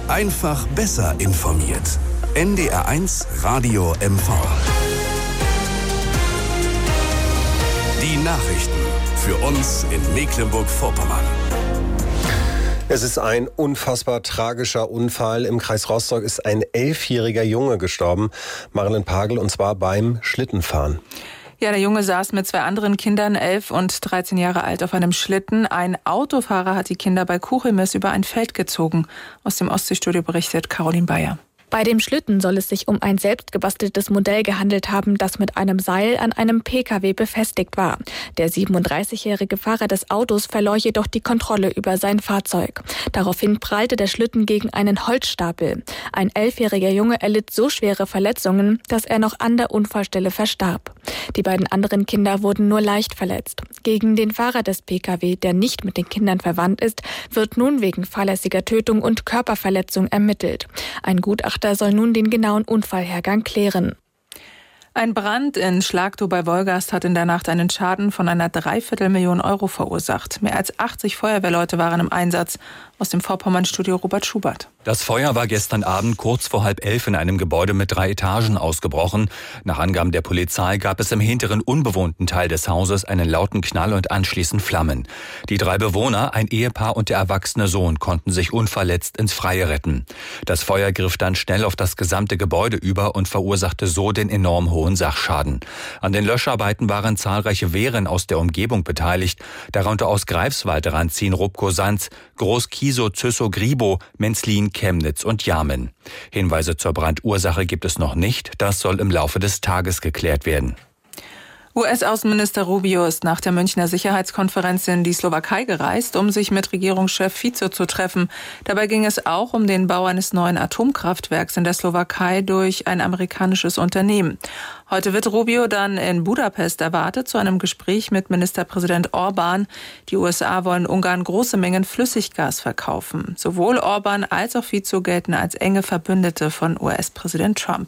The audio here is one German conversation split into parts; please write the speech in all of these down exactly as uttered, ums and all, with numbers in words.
Einfach besser informiert. N D R eins Radio M V. Die Nachrichten für uns in Mecklenburg-Vorpommern. Es ist ein unfassbar tragischer Unfall. Im Kreis Rostock ist ein elfjähriger Junge gestorben, Marilyn Pagel, und zwar beim Schlittenfahren. Ja, der Junge saß mit zwei anderen Kindern, elf und dreizehn Jahre alt, auf einem Schlitten. Ein Autofahrer hat die Kinder bei Kuchelmis über ein Feld gezogen. Aus dem Ostseestudio berichtet Caroline Bayer. Bei dem Schlitten soll es sich um ein selbstgebasteltes Modell gehandelt haben, das mit einem Seil an einem Pkw befestigt war. Der siebenunddreißigjährige Fahrer des Autos verlor jedoch die Kontrolle über sein Fahrzeug. Daraufhin prallte der Schlitten gegen einen Holzstapel. Ein elfjähriger Junge erlitt so schwere Verletzungen, dass er noch an der Unfallstelle verstarb. Die beiden anderen Kinder wurden nur leicht verletzt. Gegen den Fahrer des Pkw, der nicht mit den Kindern verwandt ist, wird nun wegen fahrlässiger Tötung und Körperverletzung ermittelt. Ein Gutachter soll nun den genauen Unfallhergang klären. Ein Brand in Schlagtow bei Wolgast hat in der Nacht einen Schaden von einer Dreiviertelmillion Euro verursacht. Mehr als achtzig Feuerwehrleute waren im Einsatz. Aus dem Vorpommern-Studio Robert Schubert. Das Feuer war gestern Abend kurz vor halb elf in einem Gebäude mit drei Etagen ausgebrochen. Nach Angaben der Polizei gab es im hinteren unbewohnten Teil des Hauses einen lauten Knall und anschließend Flammen. Die drei Bewohner, ein Ehepaar und der erwachsene Sohn, konnten sich unverletzt ins Freie retten. Das Feuer griff dann schnell auf das gesamte Gebäude über und verursachte so den enorm hohen Sachschaden. An den Löscharbeiten waren zahlreiche Wehren aus der Umgebung beteiligt, darunter aus Greifswald, Randzin, Rubko-Sanz, Groß-Kiesow, Züssow, Gribow, Menzlin, Chemnitz und Jarmen. Hinweise zur Brandursache gibt es noch nicht. Das soll im Laufe des Tages geklärt werden. U S-Außenminister Rubio ist nach der Münchner Sicherheitskonferenz in die Slowakei gereist, um sich mit Regierungschef Fico zu treffen. Dabei ging es auch um den Bau eines neuen Atomkraftwerks in der Slowakei durch ein amerikanisches Unternehmen. Heute wird Rubio dann in Budapest erwartet zu einem Gespräch mit Ministerpräsident Orban. Die U S A wollen Ungarn große Mengen Flüssiggas verkaufen. Sowohl Orban als auch Fico gelten als enge Verbündete von U S-Präsident Trump.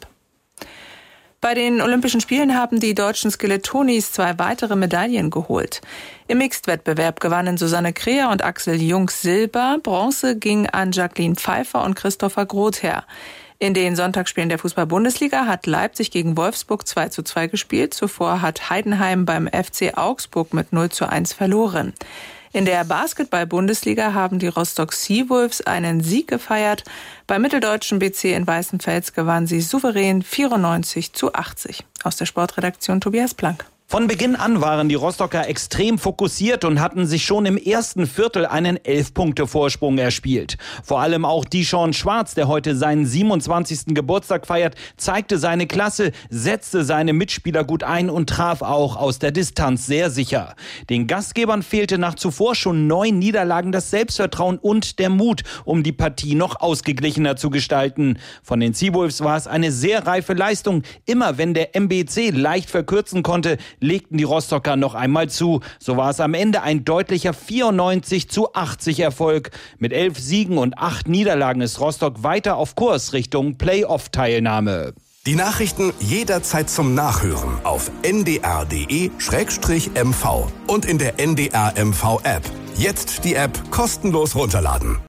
Bei den Olympischen Spielen haben die deutschen Skelettonis zwei weitere Medaillen geholt. Im Mixed-Wettbewerb gewannen Susanne Kreher und Axel Jungs Silber. Bronze ging an Jacqueline Pfeiffer und Christopher Grother. In den Sonntagsspielen der Fußball-Bundesliga hat Leipzig gegen Wolfsburg zwei zu zwei gespielt. Zuvor hat Heidenheim beim F C Augsburg mit null zu eins verloren. In der Basketball-Bundesliga haben die Rostock Seawolves einen Sieg gefeiert. Beim mitteldeutschen B C in Weißenfels gewann sie souverän vierundneunzig zu achtzig. Aus der Sportredaktion Tobias Plank. Von Beginn an waren die Rostocker extrem fokussiert und hatten sich schon im ersten Viertel einen Elf-Punkte-Vorsprung erspielt. Vor allem auch Dishon Schwarz, der heute seinen siebenundzwanzigsten Geburtstag feiert, zeigte seine Klasse, setzte seine Mitspieler gut ein und traf auch aus der Distanz sehr sicher. Den Gastgebern fehlte nach zuvor schon neun Niederlagen das Selbstvertrauen und der Mut, um die Partie noch ausgeglichener zu gestalten. Von den Seawolves war es eine sehr reife Leistung. Immer wenn der M B C leicht verkürzen konnte, legten die Rostocker noch einmal zu. So war es am Ende ein deutlicher vierundneunzig zu achtzig Erfolg. Mit elf Siegen und acht Niederlagen ist Rostock weiter auf Kurs Richtung Playoff-Teilnahme. Die Nachrichten jederzeit zum Nachhören auf n d r punkt d e slash m v und in der N D R M V App. Jetzt die App kostenlos runterladen.